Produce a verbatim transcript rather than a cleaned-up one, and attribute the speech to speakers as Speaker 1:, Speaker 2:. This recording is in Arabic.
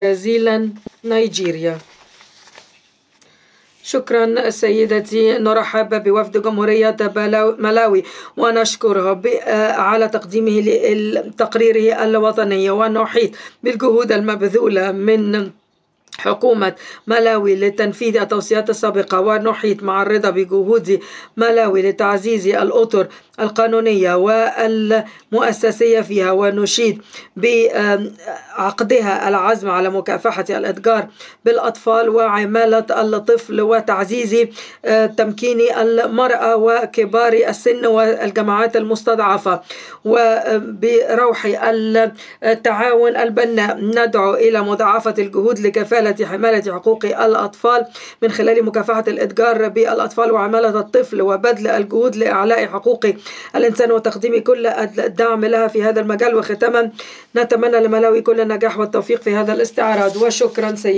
Speaker 1: جزيلا نيجيريا. شكرا سيدتي. نرحب بوفد جمهورية ملاوي ونشكره على تقديمه لتقريره الوطني، ونحيط بالجهود المبذولة من حكومة ملاوي لتنفيذ التوصيات السابقة، ونحيط مع الرضا بجهود ملاوي لتعزيز الأطر القانونية والمؤسسية فيها، ونشيد بعقدها العزم على مكافحة الإتجار بالأطفال وعمالة الطفل وتعزيز تمكين المرأة وكبار السن والجماعات المستضعفة. وبروح التعاون البناء ندعو إلى مضاعفة الجهود لكفالة حماية حقوق الأطفال من خلال مكافحة الإتجار بالأطفال وعمالة الطفل، وبذل الجهود لإعلاء حقوق الإنسان وتقديم كل الدعم لها في هذا المجال. وختاما نتمنى لملاوي كل النجاح والتوفيق في هذا الاستعراض. وشكرا سيدي.